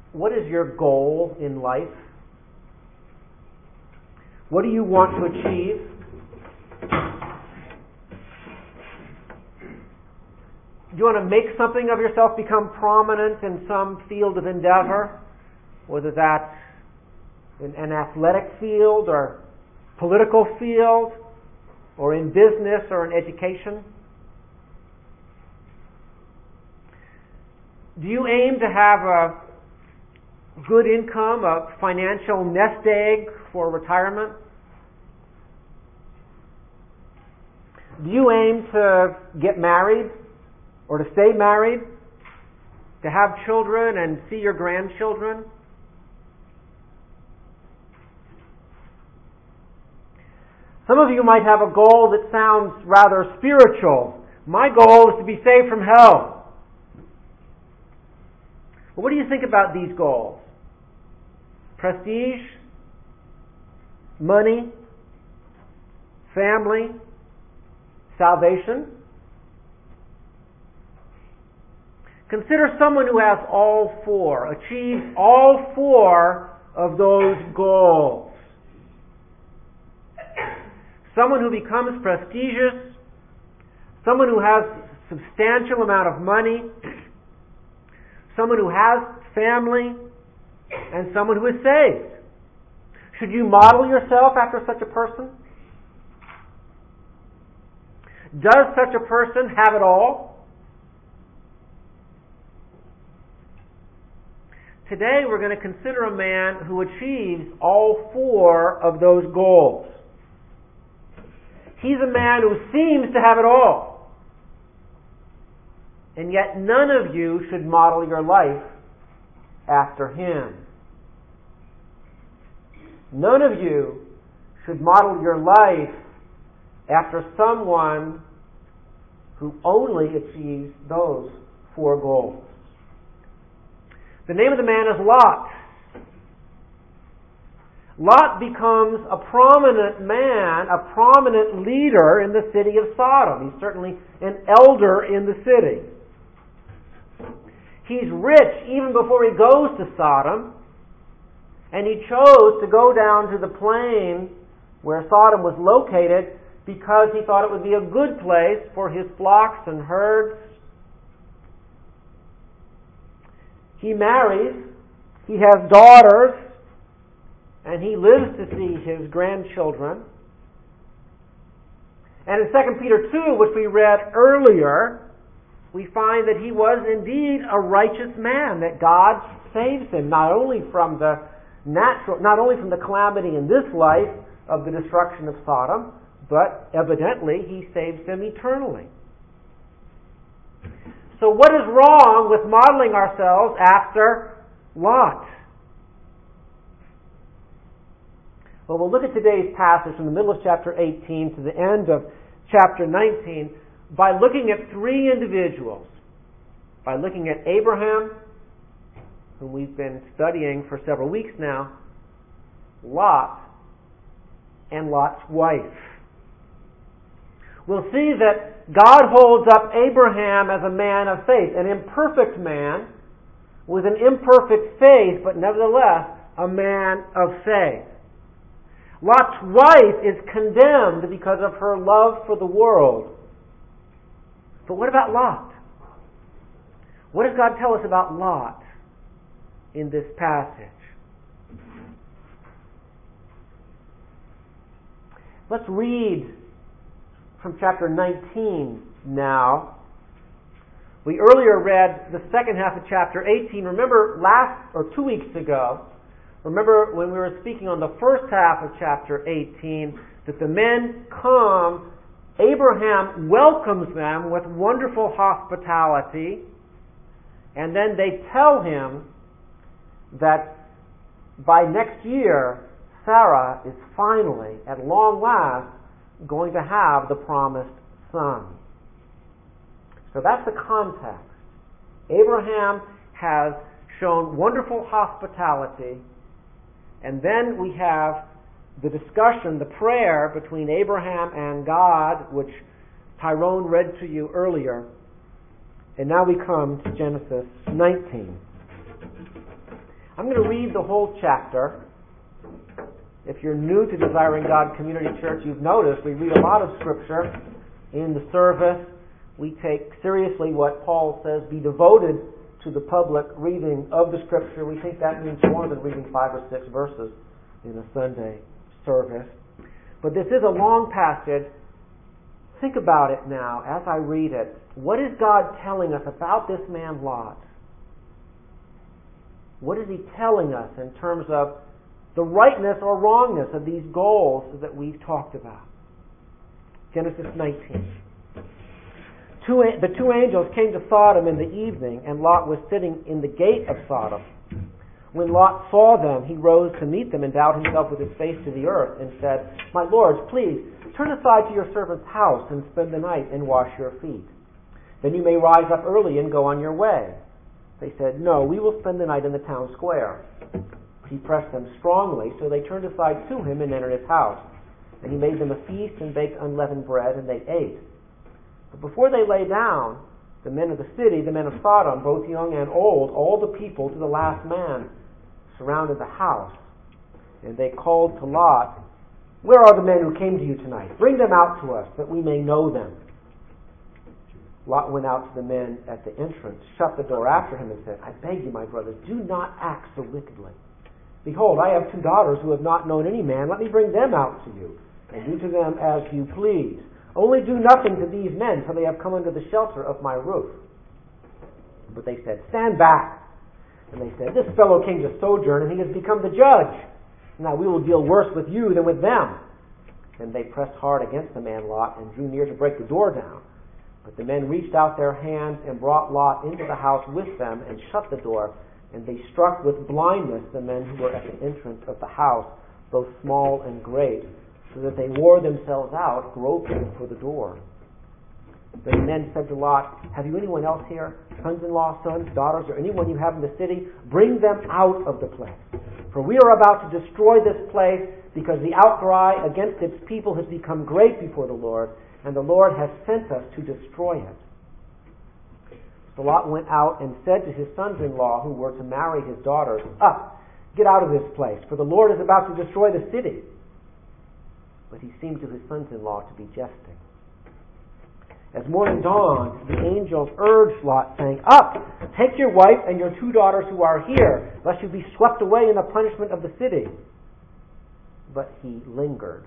What is your goal in life? What do you want to achieve? Do you want to make something of yourself, become prominent in some field of endeavor, whether that's in an athletic field or political field or in business or in education? Do you aim to have a good income, a financial nest egg for retirement? Do you aim to get married or to stay married, to have children and see your grandchildren? Some of you might have a goal that sounds rather spiritual. My goal is to be saved from hell. Well, what do you think about these goals? Prestige? Money? Family? Salvation? Consider someone who has all four, achieves all four of those goals. Someone who becomes prestigious, someone who has a substantial amount of money, someone who has family, and someone who is saved. Should you model yourself after such a person? Does such a person have it all? Today we're going to consider a man who achieves all four of those goals. He's a man who seems to have it all. And yet none of you should model your life after him. None of you should model your life after someone who only achieves those four goals. The name of the man is Lot. Lot becomes a prominent man, a prominent leader in the city of Sodom. He's certainly an elder in the city. He's rich even before he goes to Sodom, and he chose to go down to the plain where Sodom was located because he thought it would be a good place for his flocks and herds. He marries, he has daughters, and he lives to see his grandchildren. And in 2 Peter 2, which we read earlier, we find that he was indeed a righteous man, that God saves him not only from the calamity in this life of the destruction of Sodom, but evidently he saves him eternally. So what is wrong with modeling ourselves after Lot? Well, we'll look at today's passage from the middle of chapter 18 to the end of chapter 19 by looking at three individuals. By looking at Abraham, whom we've been studying for several weeks now, Lot, and Lot's wife. We'll see that God holds up Abraham as a man of faith, an imperfect man with an imperfect faith, but nevertheless a man of faith. Lot's wife is condemned because of her love for the world. But what about Lot? What does God tell us about Lot in this passage? Let's read from chapter 19 now. We earlier read the second half of chapter 18. Remember 2 weeks ago, remember when we were speaking on the first half of chapter 18, that the men come, Abraham welcomes them with wonderful hospitality, and then they tell him that by next year, Sarah is finally, at long last, going to have the promised son. So that's the context. Abraham has shown wonderful hospitality, and then we have the discussion, the prayer between Abraham and God, which Tyrone read to you earlier. And now we come to Genesis 19. I'm going to read the whole chapter. If you're new to Desiring God Community Church, you've noticed we read a lot of Scripture in the service. We take seriously what Paul says, be devoted to the public reading of the Scripture. We think that means more than reading 5 or 6 verses in a Sunday service. But this is a long passage. Think about it now as I read it. What is God telling us about this man Lot? What is he telling us in terms of the rightness or wrongness of these goals that we've talked about? Genesis 19. The 2 angels came to Sodom in the evening, and Lot was sitting in the gate of Sodom. When Lot saw them, he rose to meet them and bowed himself with his face to the earth and said, "My lords, please, turn aside to your servant's house and spend the night and wash your feet. Then you may rise up early and go on your way." They said, "No, we will spend the night in the town square." He pressed them strongly, so they turned aside to him and entered his house. And he made them a feast and baked unleavened bread, and they ate. But before they lay down, the men of the city, the men of Sodom, both young and old, all the people to the last man, surrounded the house. And they called to Lot, "Where are the men who came to you tonight? Bring them out to us, that we may know them." Lot went out to the men at the entrance, shut the door after him, and said, "I beg you, my brothers, do not act so wickedly. Behold, I have 2 daughters who have not known any man. Let me bring them out to you, and do to them as you please. Only do nothing to these men, for they have come under the shelter of my roof." But they said, "Stand back." And they said, "This fellow came to sojourn, and he has become the judge. Now we will deal worse with you than with them." And they pressed hard against the man Lot, and drew near to break the door down. But the men reached out their hands and brought Lot into the house with them, and shut the door. And they struck with blindness the men who were at the entrance of the house, both small and great, so that they wore themselves out, groping for the door. Then the men said to Lot, "Have you anyone else here? Sons-in-law, sons, daughters, or anyone you have in the city? Bring them out of the place. For we are about to destroy this place, because the outcry against its people has become great before the Lord, and the Lord has sent us to destroy it." So Lot went out and said to his sons-in-law, who were to marry his daughters, "Up, get out of this place, for the Lord is about to destroy the city." But he seemed to his sons-in-law to be jesting. As morning dawned, the angels urged Lot, saying, "Up, take your wife and your 2 daughters who are here, lest you be swept away in the punishment of the city." But he lingered.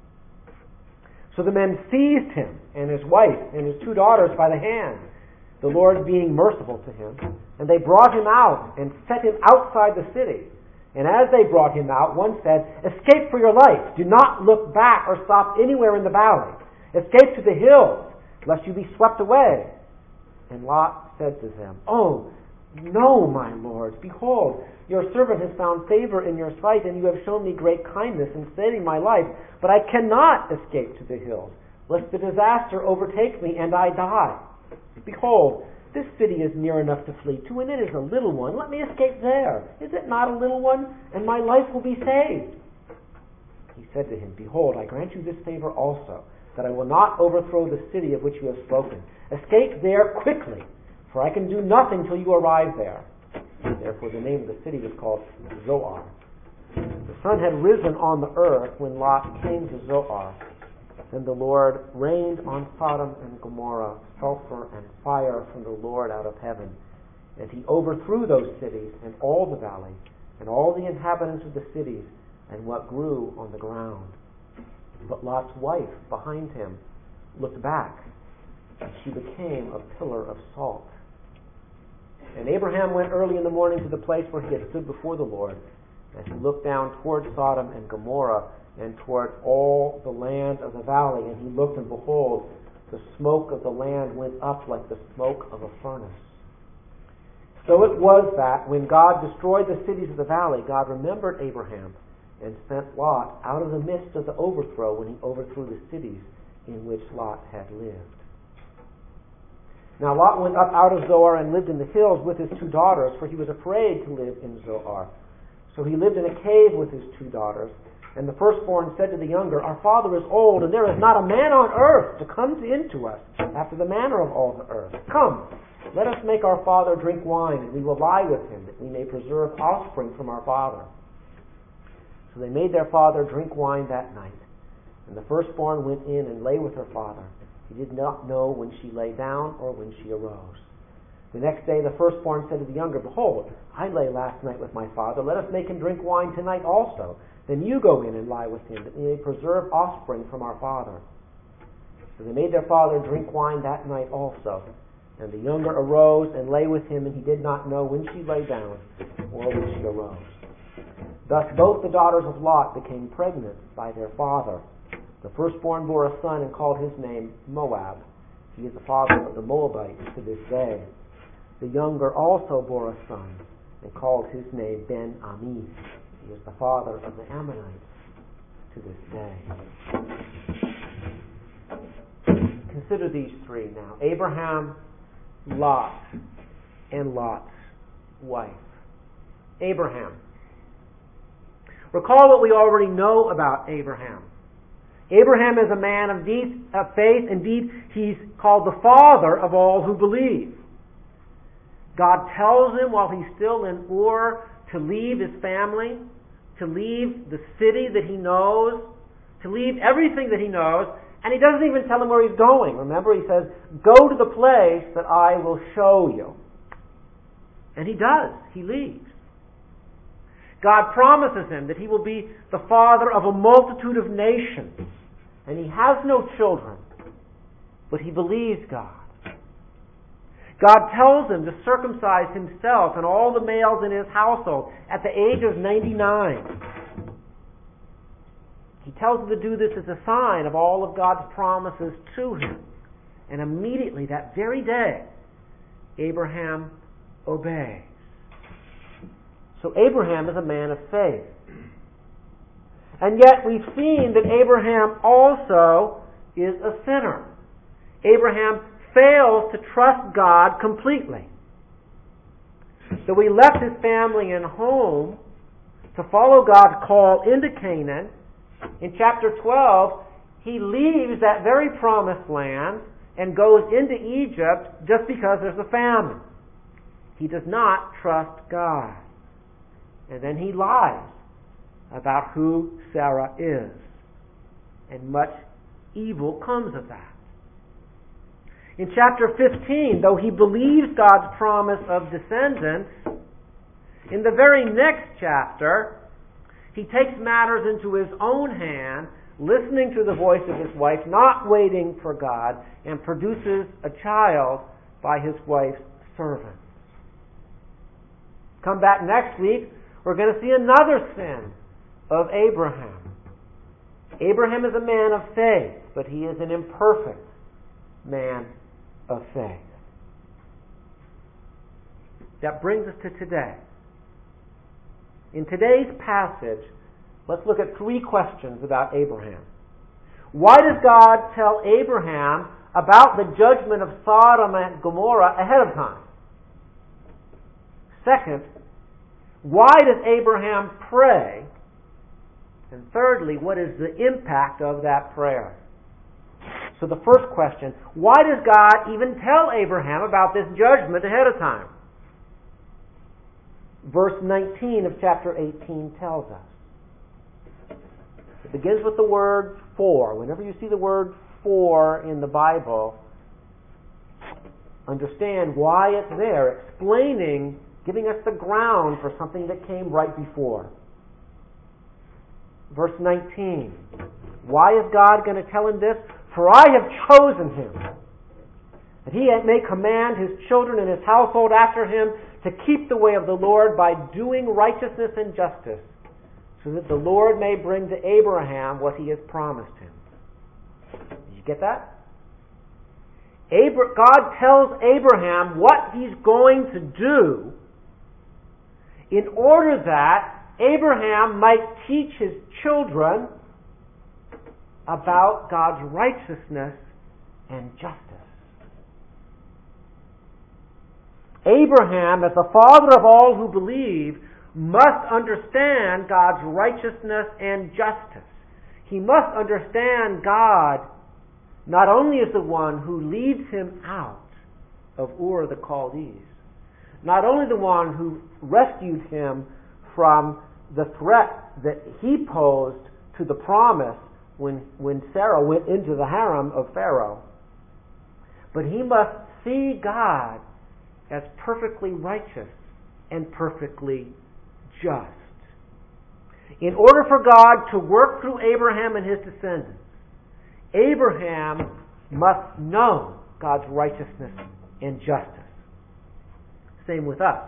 So the men seized him and his wife and his 2 daughters by the hand, the Lord being merciful to him, and they brought him out and set him outside the city. And as they brought him out, one said, "Escape for your life. Do not look back or stop anywhere in the valley. Escape to the hills, lest you be swept away." And Lot said to them, "Oh, no, my lord. Behold, your servant has found favor in your sight, and you have shown me great kindness in saving my life. But I cannot escape to the hills, lest the disaster overtake me and I die. Behold, this city is near enough to flee to, and it is a little one. Let me escape there. Is it not a little one? And my life will be saved." He said to him, "Behold, I grant you this favor also, that I will not overthrow the city of which you have spoken. Escape there quickly, for I can do nothing till you arrive there." Therefore the name of the city was called Zoar. The sun had risen on the earth when Lot came to Zoar. Then the Lord rained on Sodom and Gomorrah sulfur and fire from the Lord out of heaven. And he overthrew those cities and all the valley, and all the inhabitants of the cities, and what grew on the ground. But Lot's wife behind him looked back, and she became a pillar of salt. And Abraham went early in the morning to the place where he had stood before the Lord, and he looked down toward Sodom and Gomorrah, and toward all the land of the valley. And he looked, and behold, the smoke of the land went up like the smoke of a furnace. So it was that when God destroyed the cities of the valley, God remembered Abraham and sent Lot out of the midst of the overthrow when he overthrew the cities in which Lot had lived. Now Lot went up out of Zoar and lived in the hills with his 2 daughters, for he was afraid to live in Zoar. So he lived in a cave with his 2 daughters. And the firstborn said to the younger, "Our father is old, and there is not a man on earth to come in to us after the manner of all the earth. Come, Let us make our father drink wine, and we will lie with him, that we may preserve offspring from our father. So they made their father drink wine that night. And the firstborn went in and lay with her father. He did not know when she lay down or when she arose. The next day the firstborn said to the younger, Behold, I lay last night with my father. Let us make him drink wine tonight also. Then you go in and lie with him, that we may preserve offspring from our father. So they made their father drink wine that night also. And the younger arose and lay with him, and he did not know when she lay down or when she arose. Thus both the daughters of Lot became pregnant by their father. The firstborn bore a son and called his name Moab. He is the father of the Moabites to this day. The younger also bore a son and called his name Ben-Ami. He is the father of the Ammonites to this day. Consider these three now. Abraham, Lot, and Lot's wife. Abraham. Recall what we already know about Abraham. Abraham is a man of faith. Indeed, he's called the father of all who believe. God tells him while he's still in Ur to leave his family, to leave the city that he knows, to leave everything that he knows, and he doesn't even tell him where he's going. Remember, he says, go to the place that I will show you. And he does. He leaves. God promises him that he will be the father of a multitude of nations. And he has no children, but he believes God. God tells him to circumcise himself and all the males in his household at the age of 99. He tells him to do this as a sign of all of God's promises to him. And immediately, that very day, Abraham obeys. So Abraham is a man of faith. And yet we've seen that Abraham also is a sinner. Abraham fails to trust God completely. So he left his family and home to follow God's call into Canaan. In chapter 12, he leaves that very promised land and goes into Egypt just because there's a famine. He does not trust God. And then he lies about who Sarah is. And much evil comes of that. In chapter 15, though he believes God's promise of descendants, in the very next chapter, he takes matters into his own hand, listening to the voice of his wife, not waiting for God, and produces a child by his wife's servant. Come back next week, we're going to see another sin of Abraham. Abraham is a man of faith, but he is an imperfect man of faith. That brings us to today. In today's passage, let's look at three questions about Abraham. Why does God tell Abraham about the judgment of Sodom and Gomorrah ahead of time? Second, why does Abraham pray? And thirdly, what is the impact of that prayer? So the first question, why does God even tell Abraham about this judgment ahead of time? Verse 19 of chapter 18 tells us. It begins with the word for. Whenever you see the word for in the Bible, understand why it's there, explaining, giving us the ground for something that came right before. Verse 19. Why is God going to tell him this? For I have chosen him, that he may command his children and his household after him to keep the way of the Lord by doing righteousness and justice, so that the Lord may bring to Abraham what he has promised him. Did you get that? God tells Abraham what he's going to do in order that Abraham might teach his children about God's righteousness and justice. Abraham, as the father of all who believe, must understand God's righteousness and justice. He must understand God not only as the one who leads him out of Ur the Chaldees. Not only the one who rescued him from the threat that he posed to the promise when Sarah went into the harem of Pharaoh, but he must see God as perfectly righteous and perfectly just. In order for God to work through Abraham and his descendants, Abraham must know God's righteousness and justice. Same with us.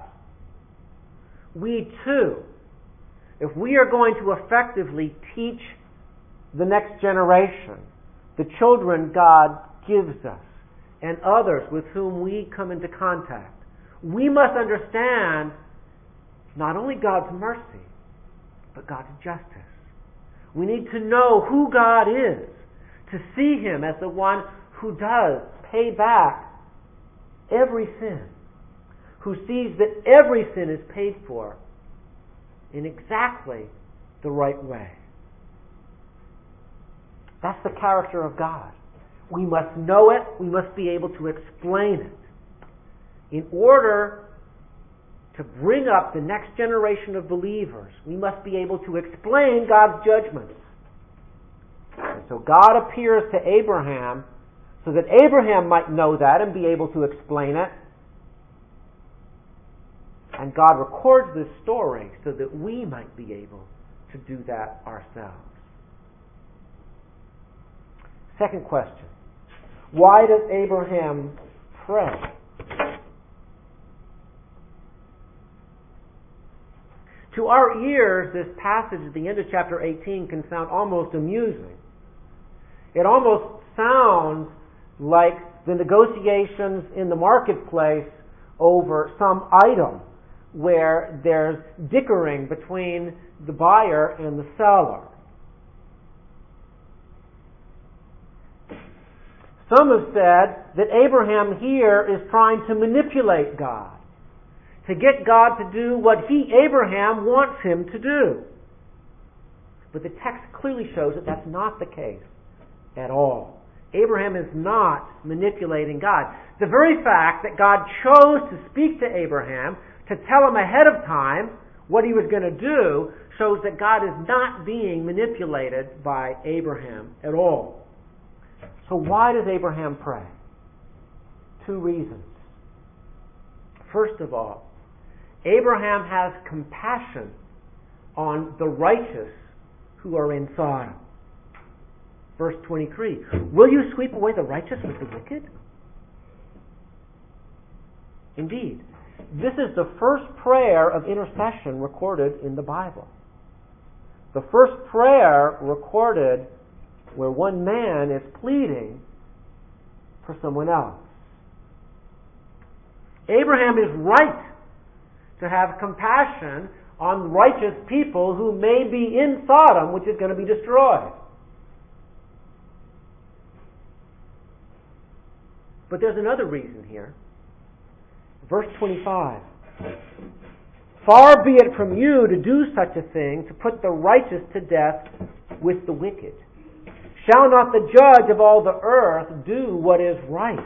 We too, if we are going to effectively teach the next generation, the children God gives us, and others with whom we come into contact, we must understand not only God's mercy, but God's justice. We need to know who God is, to see Him as the one who does pay back every sin, who sees that every sin is paid for in exactly the right way. That's the character of God. We must know it. We must be able to explain it. In order to bring up the next generation of believers, we must be able to explain God's judgments. And so God appears to Abraham so that Abraham might know that and be able to explain it. And God records this story so that we might be able to do that ourselves. Second question. Why does Abraham pray? To our ears, this passage at the end of chapter 18 can sound almost amusing. It almost sounds like the negotiations in the marketplace over some item where there's dickering between the buyer and the seller. Some have said that Abraham here is trying to manipulate God, to get God to do what Abraham wants him to do. But the text clearly shows that that's not the case at all. Abraham is not manipulating God. The very fact that God chose to speak to Abraham, to tell him ahead of time what he was going to do, shows that God is not being manipulated by Abraham at all. So why does Abraham pray? Two reasons. First of all, Abraham has compassion on the righteous who are in Sodom. Verse 23, will you sweep away the righteous with the wicked? Indeed, this is the first prayer of intercession recorded in the Bible. The first prayer recorded where one man is pleading for someone else. Abraham is right to have compassion on righteous people who may be in Sodom, which is going to be destroyed. But there's another reason here. Verse 25. Far be it from you to do such a thing, to put the righteous to death with the wicked. Shall not the judge of all the earth do what is right?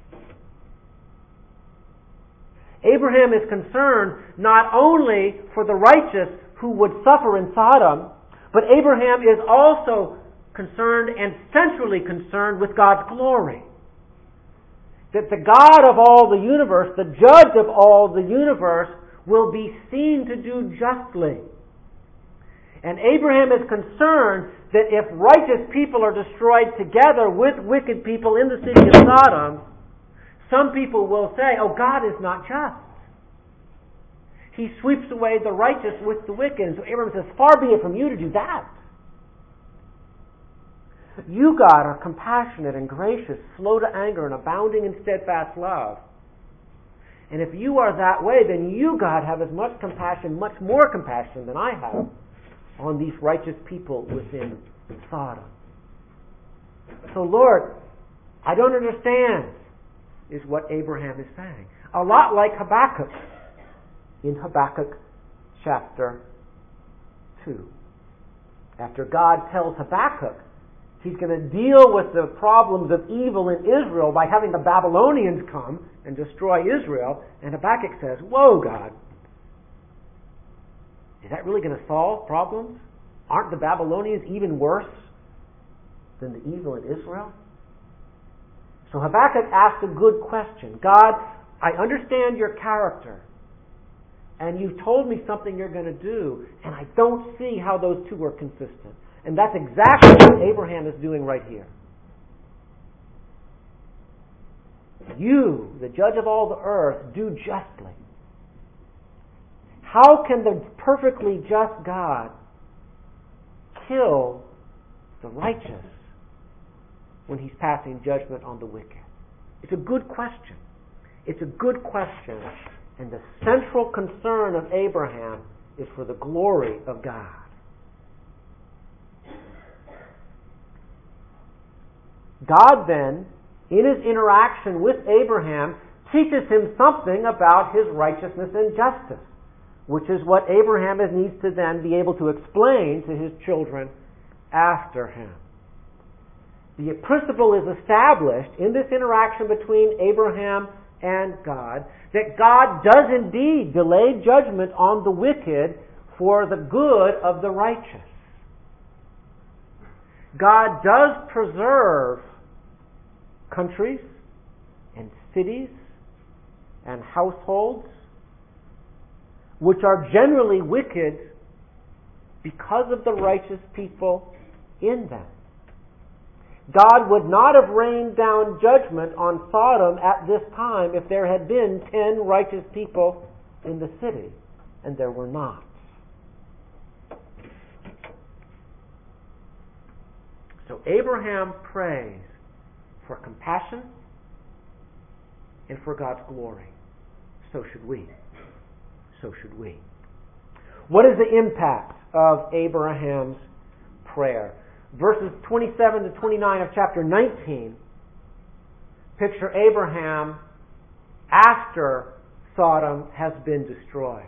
Abraham is concerned not only for the righteous who would suffer in Sodom, but Abraham is also concerned and centrally concerned with God's glory. That the God of all the universe, the judge of all the universe, will be seen to do justly. And Abraham is concerned that if righteous people are destroyed together with wicked people in the city of Sodom, some people will say, oh, God is not just. He sweeps away the righteous with the wicked. And so Abraham says, far be it from you to do that. You, God, are compassionate and gracious, slow to anger and abounding in steadfast love. And if you are that way, then you, God, have as much compassion, much more compassion than I have on these righteous people within Sodom. So, Lord, I don't understand, is what Abraham is saying. A lot like Habakkuk in Habakkuk chapter 2. After God tells Habakkuk He's going to deal with the problems of evil in Israel by having the Babylonians come and destroy Israel. And Habakkuk says, whoa, God, is that really going to solve problems? Aren't the Babylonians even worse than the evil in Israel? So Habakkuk asked a good question. God, I understand your character, and you've told me something you're going to do, and I don't see how those two are consistent. And that's exactly what Abraham is doing right here. You, the judge of all the earth, do justly. How can the perfectly just God kill the righteous when he's passing judgment on the wicked? It's a good question. It's a good question. And the central concern of Abraham is for the glory of God. God then, in his interaction with Abraham, teaches him something about his righteousness and justice, which is what Abraham needs to then be able to explain to his children after him. The principle is established in this interaction between Abraham and God, that God does indeed delay judgment on the wicked for the good of the righteous. God does preserve countries and cities and households which are generally wicked because of the righteous people in them. God would not have rained down judgment on Sodom at this time if there had been 10 righteous people in the city, and there were not. So Abraham prays for compassion and for God's glory. So should we. So should we. What is the impact of Abraham's prayer? Verses 27 to 29 of chapter 19 picture Abraham after Sodom has been destroyed.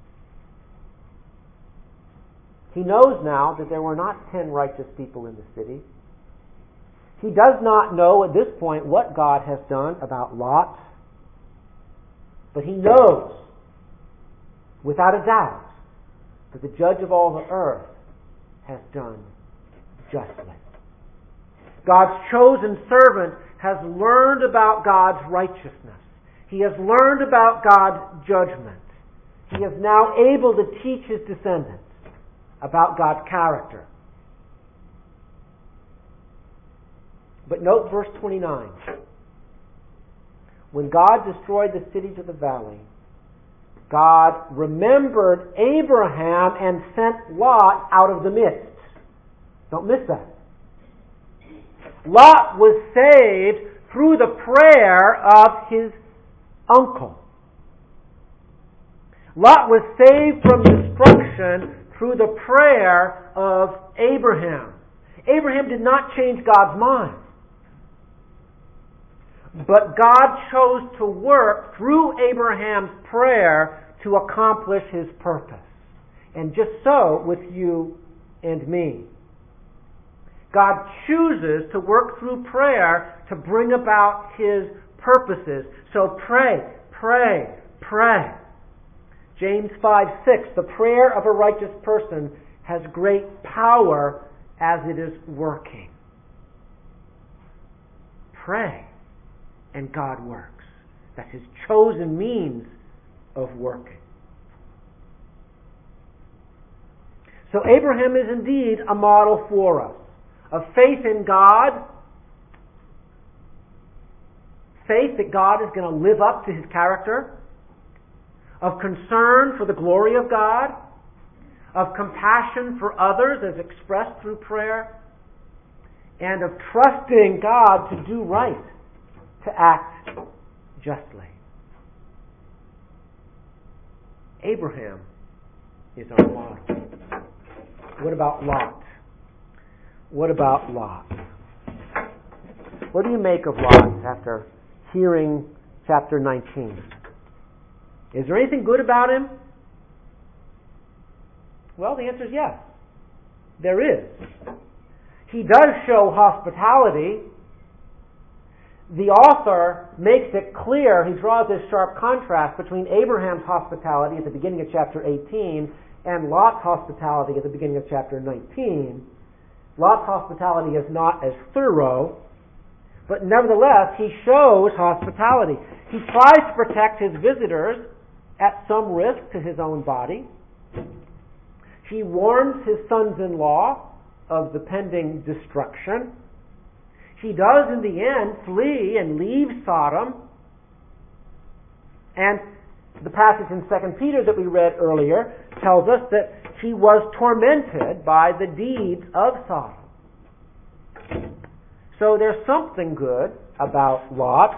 He knows now that there were not 10 righteous people in the city. He does not know at this point what God has done about Lot, but he knows without a doubt that the judge of all the earth has done justly. God's chosen servant has learned about God's righteousness. He has learned about God's judgment. He is now able to teach his descendants about God's character. But note verse 29. When God destroyed the cities of the valley, God remembered Abraham and sent Lot out of the midst. Don't miss that. Lot was saved through the prayer of his uncle. Lot was saved from destruction through the prayer of Abraham. Abraham did not change God's mind. But God chose to work through Abraham's prayer to accomplish his purpose. And just so with you and me. God chooses to work through prayer to bring about his purposes. So pray, pray, pray. James 5:6, the prayer of a righteous person has great power as it is working. Pray, and God works. That's his chosen means of working. So Abraham is indeed a model for us of faith in God, faith that God is going to live up to his character, of concern for the glory of God, of compassion for others as expressed through prayer, and of trusting God to do right, to act justly. Abraham is our model. What about Lot? What about Lot? What do you make of Lot after hearing chapter 19? Is there anything good about him? Well, the answer is yes. There is. he does show hospitality. The author makes it clear, he draws this sharp contrast between Abraham's hospitality at the beginning of chapter 18 and Lot's hospitality at the beginning of chapter 19. Lot's hospitality is not as thorough, but nevertheless, he shows hospitality. He tries to protect his visitors at some risk to his own body. He warns his sons-in-law of the pending destruction. He does, in the end, flee and leave Sodom. And the passage in 2 Peter that we read earlier tells us that he was tormented by the deeds of Sodom. So there's something good about Lot,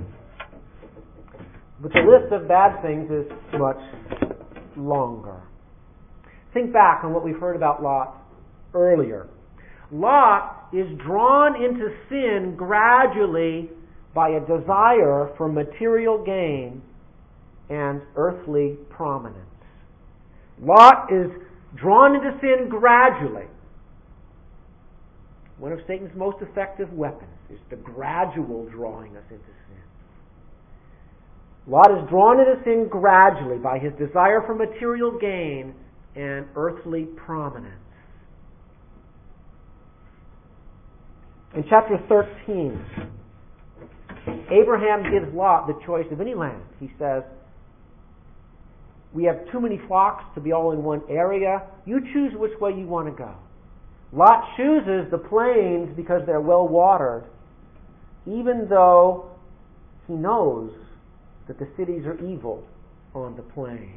but the list of bad things is much longer. Think back on what we've heard about Lot earlier. Lot is drawn into sin gradually by a desire for material gain and earthly prominence. Lot is drawn into sin gradually. One of Satan's most effective weapons is the gradual drawing us into sin. Lot is drawn into sin gradually by his desire for material gain and earthly prominence. In chapter 13, Abraham gives Lot the choice of any land. He says, we have too many flocks to be all in one area. You choose which way you want to go. Lot chooses the plains because they're well watered, even though he knows that the cities are evil on the plains.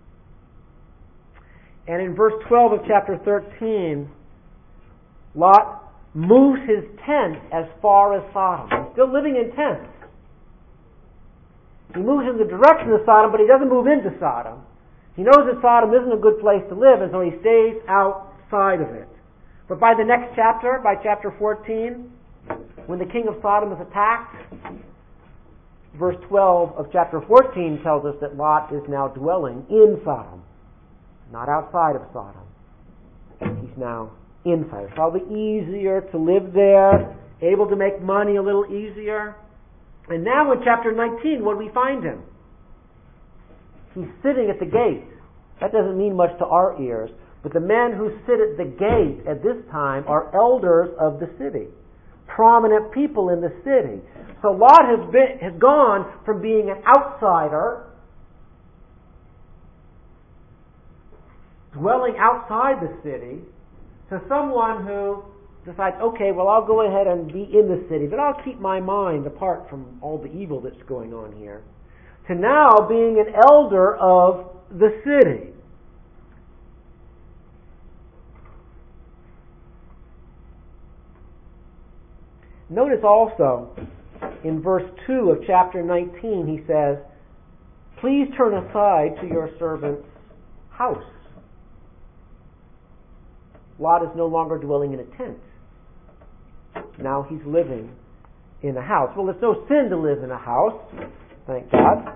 And in verse 12 of chapter 13, Lot moves his tent as far as Sodom. He's still living in tents. He moves in the direction of Sodom, but he doesn't move into Sodom. He knows that Sodom isn't a good place to live, and so he stays outside of it. But by the next chapter, by chapter 14, when the king of Sodom is attacked, verse 12 of chapter 14 tells us that Lot is now dwelling in Sodom, not outside of Sodom. He's now inside. It's probably easier to live there, able to make money a little easier. And now in chapter 19, what do we find him? He's sitting at the gate. That doesn't mean much to our ears, but the men who sit at the gate at this time are elders of the city, prominent people in the city. So Lot has gone from being an outsider, dwelling outside the city, to someone who decides, okay, well, I'll go ahead and be in the city, but I'll keep my mind apart from all the evil that's going on here, to now being an elder of the city. Notice also in verse 2 of chapter 19, he says, please turn aside to your servant's house. Lot is no longer dwelling in a tent. Now he's living in a house. Well, it's no sin to live in a house, thank God.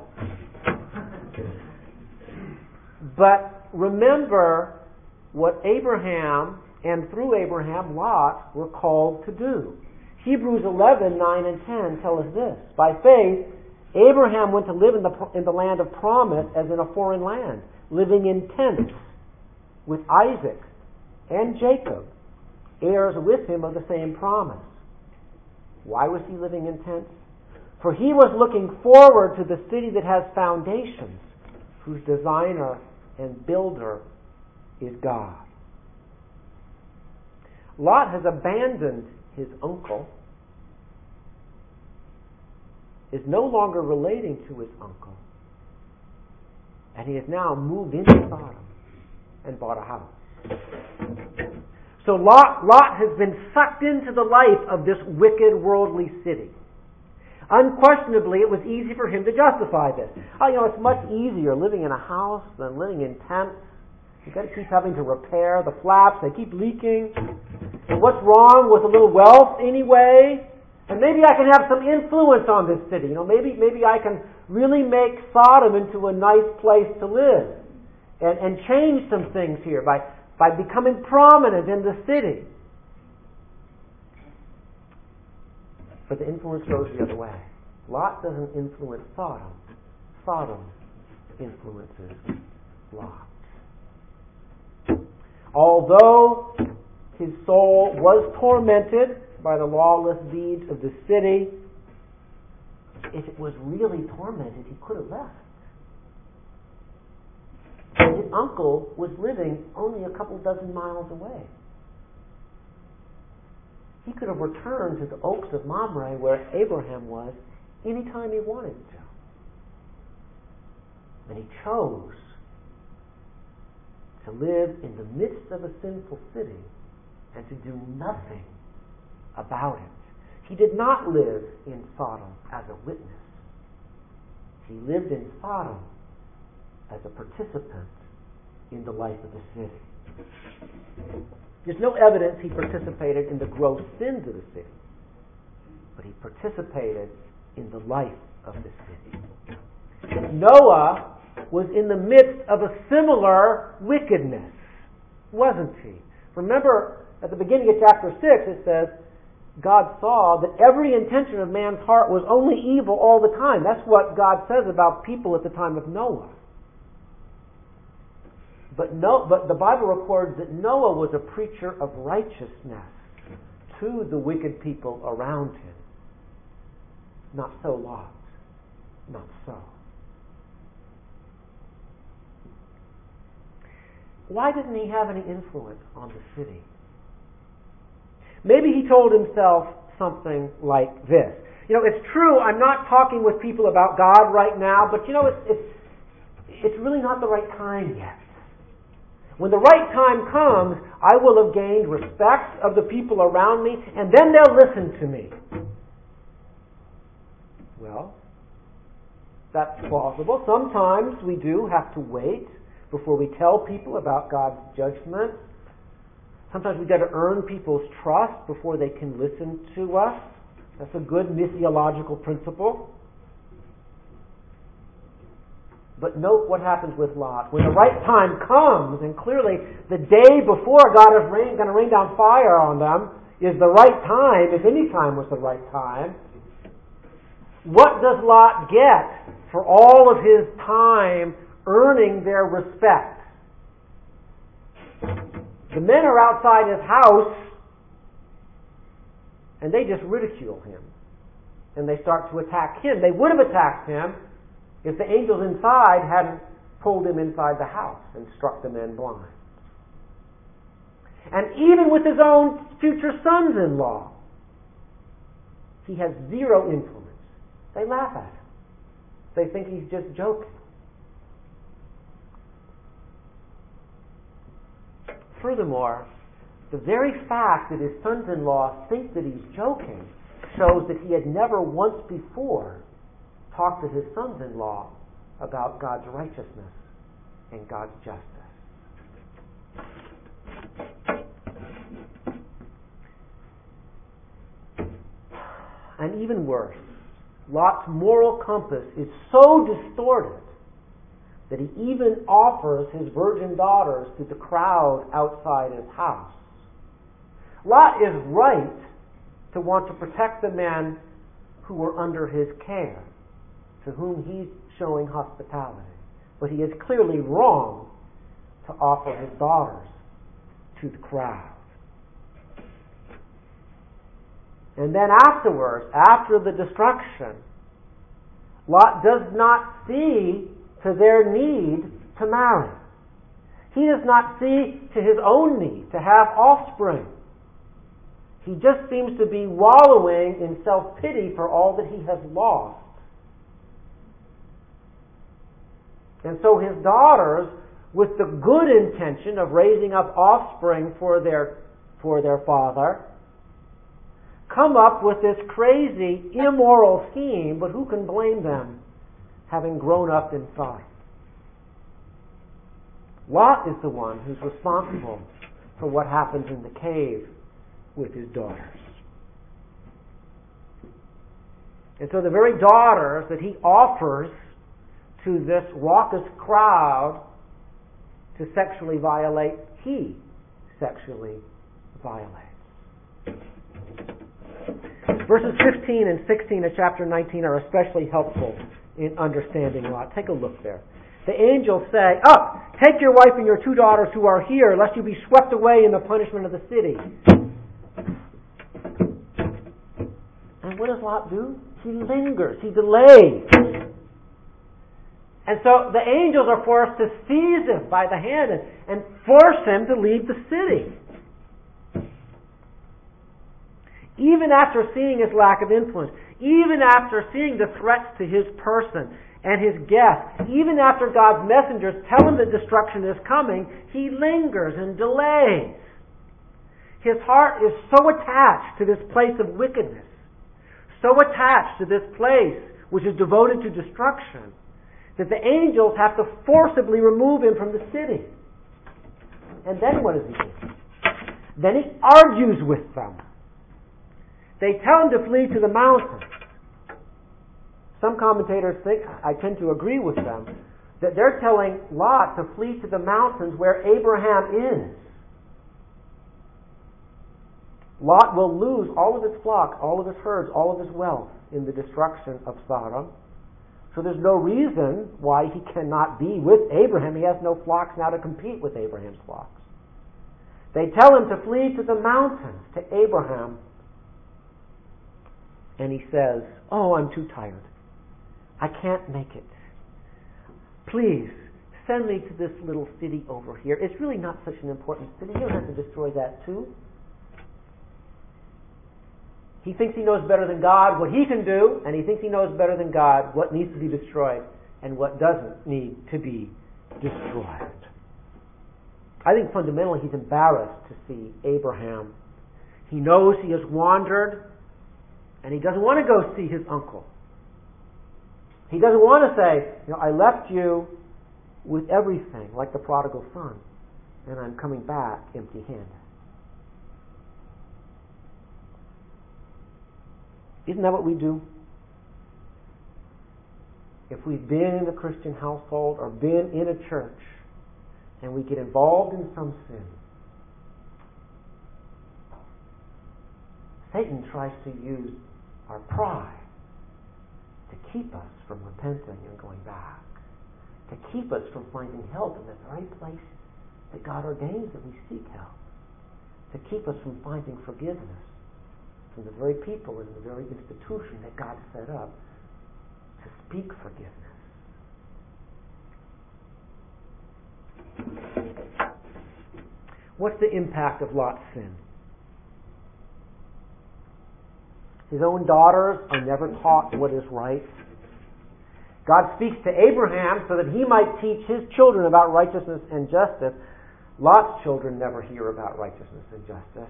But remember what Abraham, and through Abraham, Lot, were called to do. Hebrews 11, 9 and 10 tell us this. By faith, Abraham went to live in the land of promise as in a foreign land, living in tents with Isaac and Jacob, heirs with him of the same promise. Why was he living in tents? For he was looking forward to the city that has foundations, whose designer and builder is God. Lot has abandoned his uncle, is no longer relating to his uncle, and he has now moved into Sodom and bought a house. So Lot has been sucked into the life of this wicked worldly city. Unquestionably, it was easy for him to justify this. It's much easier living in a house than living in tents. You've got to keep having to repair the flaps. They keep leaking. And what's wrong with a little wealth anyway? And maybe I can have some influence on this city. Maybe I can really make Sodom into a nice place to live and change some things here by becoming prominent in the city. But the influence goes the other way. Lot doesn't influence Sodom. Sodom influences Lot. Although his soul was tormented by the lawless deeds of the city, if it was really tormented, he could have left. His uncle was living only a couple dozen miles away. He could have returned to the oaks of Mamre, where Abraham was, anytime he wanted to. But he chose to live in the midst of a sinful city and to do nothing about it. He did not live in Sodom as a witness. He lived in Sodom as a participant in the life of the city. There's no evidence he participated in the gross sins of the city, but he participated in the life of the city. Noah was in the midst of a similar wickedness, wasn't he? Remember, at the beginning of chapter 6, it says, God saw that every intention of man's heart was only evil all the time. That's what God says about people at the time of Noah. But the Bible records that Noah was a preacher of righteousness to the wicked people around him. Not so Lot. Not so. Why didn't he have any influence on the city? Maybe he told himself something like this. It's true, I'm not talking with people about God right now, but it's really not the right time yet. When the right time comes, I will have gained respect of the people around me, and then they'll listen to me. Well, that's plausible. Sometimes we do have to wait before we tell people about God's judgment. Sometimes we've got to earn people's trust before they can listen to us. That's a good missiological principle. But note what happens with Lot. When the right time comes, and clearly the day before God is going to rain down fire on them is the right time, if any time was the right time, what does Lot get for all of his time earning their respect? The men are outside his house, and they just ridicule him. And they start to attack him. They would have attacked him if the angels inside hadn't pulled him inside the house and struck the men blind. And even with his own future sons-in-law, he has zero influence. They laugh at him. They think he's just joking. Furthermore, the very fact that his sons-in-law think that he's joking shows that he had never once before talked to his sons-in-law about God's righteousness and God's justice. And even worse, Lot's moral compass is so distorted that he even offers his virgin daughters to the crowd outside his house. Lot is right to want to protect the men who were under his care, to whom he's showing hospitality. But he is clearly wrong to offer his daughters to the crowd. And then afterwards, after the destruction, Lot does not see to their need to marry. He does not see to his own need to have offspring. He just seems to be wallowing in self-pity for all that he has lost. And so his daughters, with the good intention of raising up offspring for their father, come up with this crazy, immoral scheme, but who can blame them, having grown up in Sodom? Lot is the one who's responsible for what happens in the cave with his daughters. And so the very daughters that he offers to this raucous crowd to sexually violate, he sexually violates. Verses 15 and 16 of chapter 19 are especially helpful in understanding Lot. Take a look there. The angels say, "Up, take your wife and your 2 daughters who are here, lest you be swept away in the punishment of the city." And what does Lot do? He lingers. He delays. And so the angels are forced to seize him by the hand and force him to leave the city. Even after seeing his lack of influence, even after seeing the threats to his person and his guests, even after God's messengers tell him that destruction is coming, he lingers and delays. His heart is so attached to this place of wickedness, so attached to this place which is devoted to destruction, that the angels have to forcibly remove him from the city. And then what does he do? Then he argues with them. They tell him to flee to the mountains. Some commentators think, I tend to agree with them, that they're telling Lot to flee to the mountains where Abraham is. Lot will lose all of his flock, all of his herds, all of his wealth in the destruction of Sodom. So there's no reason why he cannot be with Abraham. He has no flocks now to compete with Abraham's flocks. They tell him to flee to the mountains, to Abraham. And he says, "Oh, I'm too tired. I can't make it. Please, send me to this little city over here. It's really not such an important city. You don't have to destroy that too." He thinks he knows better than God what he can do, and he thinks he knows better than God what needs to be destroyed and what doesn't need to be destroyed. I think fundamentally he's embarrassed to see Abraham. He knows he has wandered, and he doesn't want to go see his uncle. He doesn't want to say, I left you with everything, like the prodigal son, and I'm coming back empty-handed. Isn't that what we do? If we've been in a Christian household or been in a church and we get involved in some sin, Satan tries to use our pride to keep us from repenting and going back, to keep us from finding help in the very place that God ordains that we seek help, to keep us from finding forgiveness from the very people and the very institution that God set up to speak forgiveness. What's the impact of Lot's sin? His own daughters are never taught what is right. God speaks to Abraham so that he might teach his children about righteousness and justice. Lot's children never hear about righteousness and justice.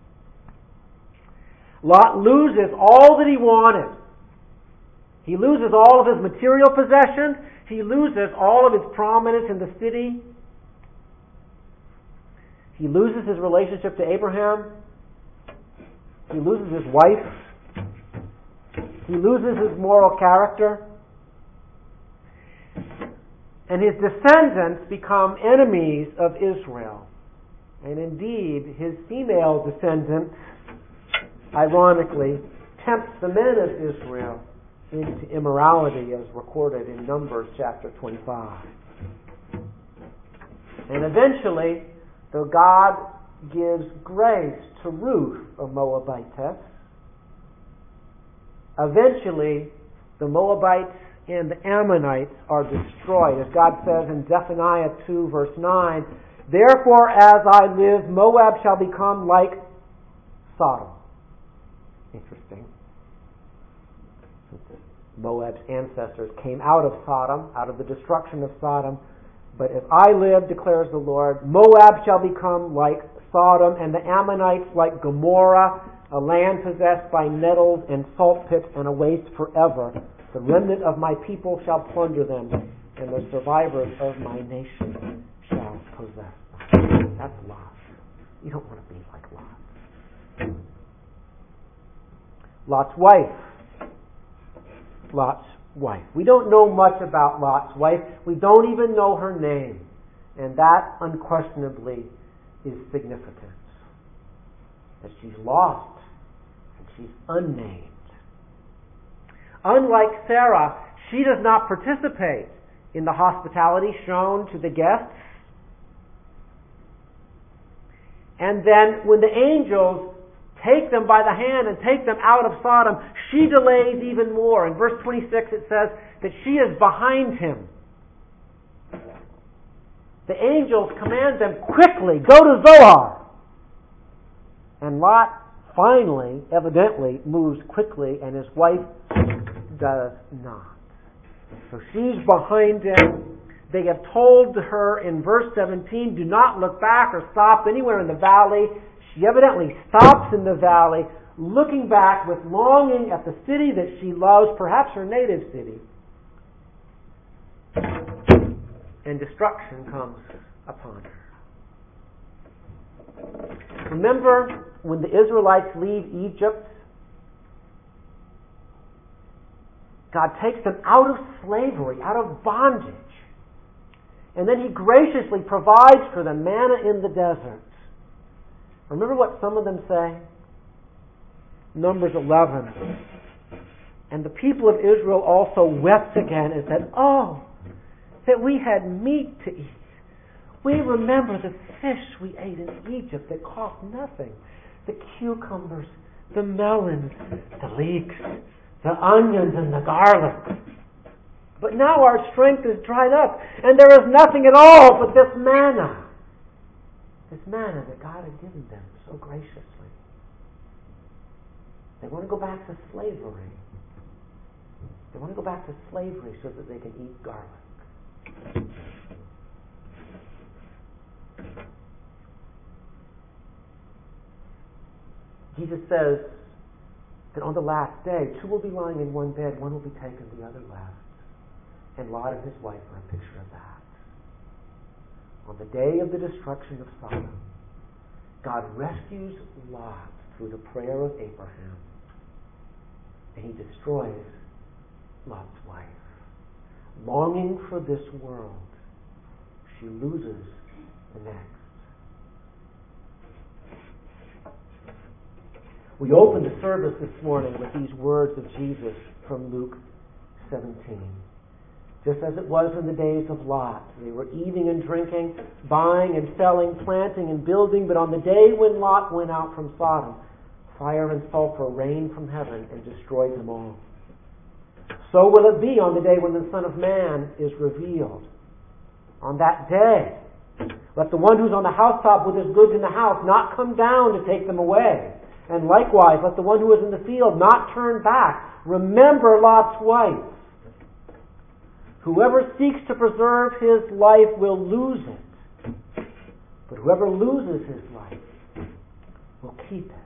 Lot loses all that he wanted. He loses all of his material possessions. He loses all of his prominence in the city. He loses his relationship to Abraham. He loses his wife. He loses his moral character. And his descendants become enemies of Israel. And indeed, his female descendants, ironically, tempts the men of Israel into immorality as recorded in Numbers chapter 25. And eventually, though God gives grace to Ruth, a Moabitess, eventually the Moabites and the Ammonites are destroyed. As God says in Zephaniah 2 verse 9, "Therefore as I live, Moab shall become like Sodom." Interesting. Moab's ancestors came out of Sodom, out of the destruction of Sodom. "But as I live, declares the Lord, Moab shall become like Sodom, and the Ammonites like Gomorrah, a land possessed by nettles and salt pits and a waste forever. The remnant of my people shall plunder them, and the survivors of my nation shall possess them." That's Lot. You don't want to be like Lot. Lot's wife. Lot's wife. We don't know much about Lot's wife. We don't even know her name. And that unquestionably is significant. That she's lost and she's unnamed. Unlike Sarah, she does not participate in the hospitality shown to the guests. And then when the angels take them by the hand and take them out of Sodom, she delays even more. In verse 26 it says that she is behind him. The angels command them, quickly, go to Zoar. And Lot finally, evidently, moves quickly, and his wife does not. So she's behind him. They have told her in verse 17, do not look back or stop anywhere in the valley. She evidently stops in the valley, looking back with longing at the city that she loves, perhaps her native city. And destruction comes upon her. Remember when the Israelites leave Egypt? God takes them out of slavery, out of bondage. And then He graciously provides for them manna in the desert. Remember what some of them say? Numbers 11. And the people of Israel also wept again and said, oh, that we had meat to eat. We remember the fish we ate in Egypt that cost nothing. The cucumbers, the melons, the leeks, the onions and the garlic. But now our strength is dried up, and there is nothing at all but this manna. This manna that God had given them so graciously. They want to go back to slavery. They want to go back to slavery so that they can eat garlic. Jesus says that on the last day, two will be lying in one bed, one will be taken, the other left. And Lot and his wife are a picture of that. On the day of the destruction of Sodom, God rescues Lot through the prayer of Abraham, and He destroys Lot's wife. Longing for this world, she loses the next. We opened the service this morning with these words of Jesus from Luke 17. Just as it was in the days of Lot. They were eating and drinking, buying and selling, planting and building, but on the day when Lot went out from Sodom, fire and sulfur rained from heaven and destroyed them all. So will it be on the day when the Son of Man is revealed. On that day, let the one who's on the housetop with his goods in the house not come down to take them away. And likewise, let the one who is in the field not turn back. Remember Lot's wife. Whoever seeks to preserve his life will lose it. But whoever loses his life will keep it.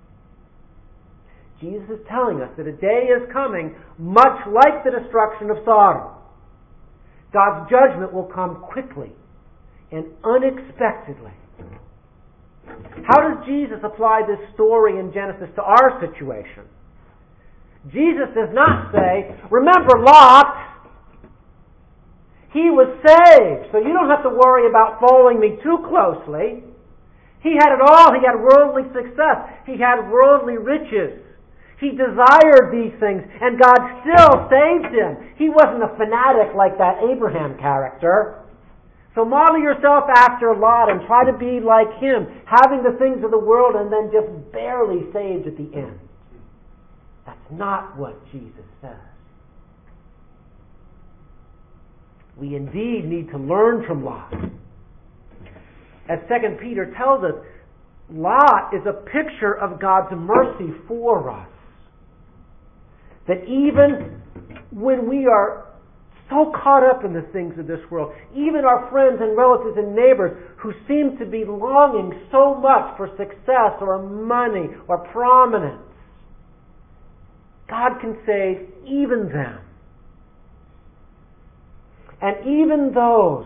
Jesus is telling us that a day is coming much like the destruction of Sodom. God's judgment will come quickly and unexpectedly. How does Jesus apply this story in Genesis to our situation? Jesus does not say, remember Lot, he was saved, so you don't have to worry about following me too closely. He had it all. He had worldly success. He had worldly riches. He desired these things, and God still saved him. He wasn't a fanatic like that Abraham character. So model yourself after Lot and try to be like him, having the things of the world and then just barely saved at the end. That's not what Jesus says. We indeed need to learn from Lot. As 2 Peter tells us, Lot is a picture of God's mercy for us. That even when we are so caught up in the things of this world, even our friends and relatives and neighbors who seem to be longing so much for success or money or prominence, God can save even them. And even those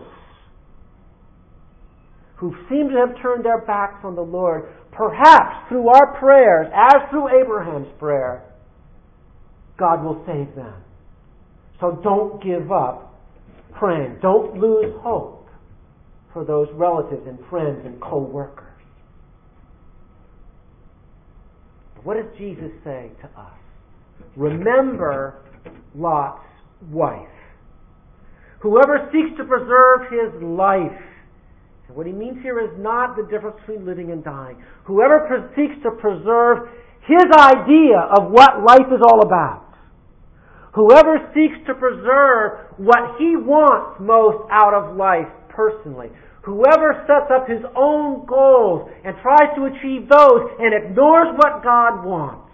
who seem to have turned their backs on the Lord, perhaps through our prayers, as through Abraham's prayer, God will save them. So don't give up praying. Don't lose hope for those relatives and friends and co-workers. What does Jesus say to us? Remember Lot's wife. Whoever seeks to preserve his life, and what he means here is not the difference between living and dying. Whoever seeks to preserve his idea of what life is all about, whoever seeks to preserve what he wants most out of life personally, whoever sets up his own goals and tries to achieve those and ignores what God wants,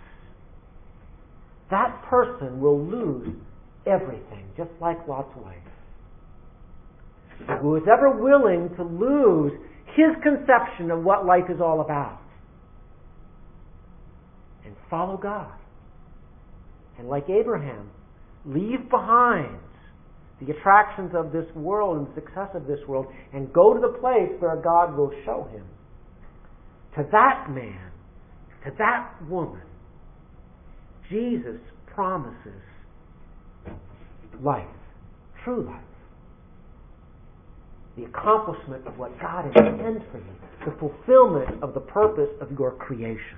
that person will lose everything, just like Lot's wife. Who is ever willing to lose his conception of what life is all about and follow God, and like Abraham, leave behind the attractions of this world and the success of this world and go to the place where God will show him. To that man, to that woman, Jesus promises life, true life, the accomplishment of what God intends for you, the fulfillment of the purpose of your creation.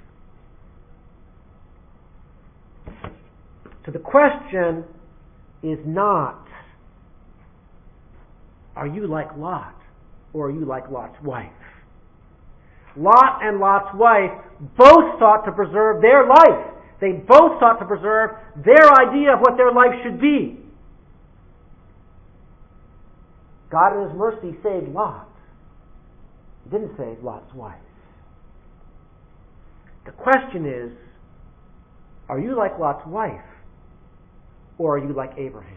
So the question is not, are you like Lot or are you like Lot's wife? Lot and Lot's wife both sought to preserve their life. They both sought to preserve their idea of what their life should be. God in His mercy saved Lot. He didn't save Lot's wife. The question is, are you like Lot's wife or are you like Abraham?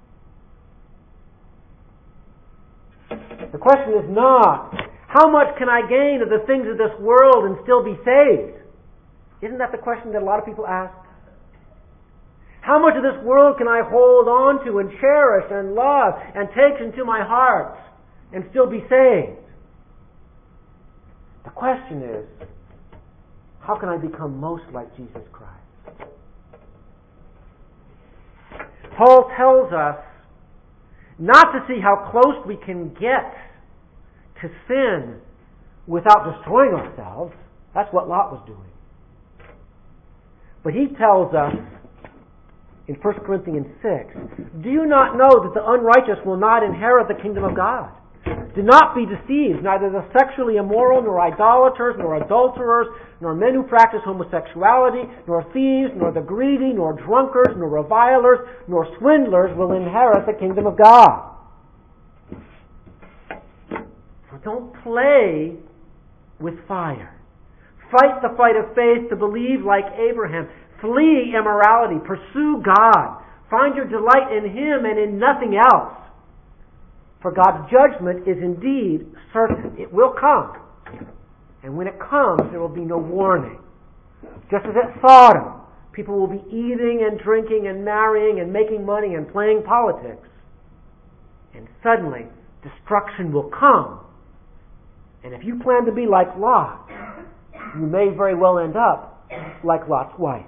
The question is not, how much can I gain of the things of this world and still be saved? Isn't that the question that a lot of people ask? How much of this world can I hold on to and cherish and love and take into my heart and still be saved? The question is, how can I become most like Jesus Christ? Paul tells us not to see how close we can get to sin without destroying ourselves. That's what Lot was doing. But he tells us in 1 Corinthians 6, do you not know that the unrighteous will not inherit the kingdom of God? Do not be deceived, neither the sexually immoral, nor idolaters, nor adulterers, nor men who practice homosexuality, nor thieves, nor the greedy, nor drunkards, nor revilers, nor swindlers will inherit the kingdom of God. So don't play with fire. Fight the fight of faith to believe like Abraham. Flee immorality. Pursue God. Find your delight in Him and in nothing else. For God's judgment is indeed certain. It will come. And when it comes, there will be no warning. Just as at Sodom, people will be eating and drinking and marrying and making money and playing politics. And suddenly, destruction will come. And if you plan to be like Lot, you may very well end up like Lot's wife.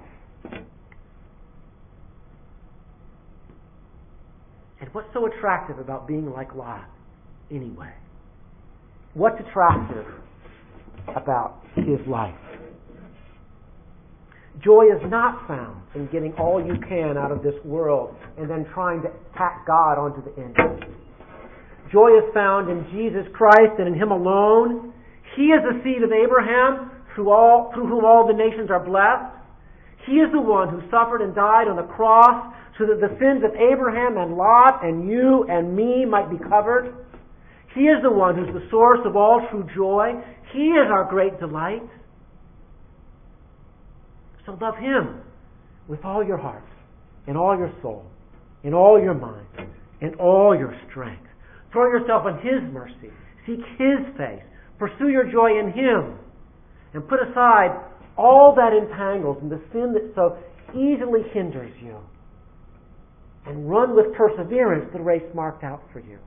And what's so attractive about being like Lot anyway? What's attractive about his life? Joy is not found in getting all you can out of this world and then trying to tack God onto the end. Joy is found in Jesus Christ and in Him alone. He is the seed of Abraham, through whom all the nations are blessed. He is the one who suffered and died on the cross so that the sins of Abraham and Lot and you and me might be covered. He is the one who's the source of all true joy. He is our great delight. So love Him with all your heart, and all your soul, and all your mind, and all your strength. Throw yourself on His mercy. Seek His face. Pursue your joy in Him. And put aside all that entangles and the sin that so easily hinders you. And run with perseverance the race marked out for you.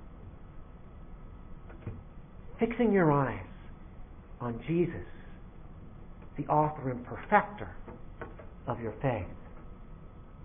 Fixing your eyes on Jesus, the author and perfecter of your faith.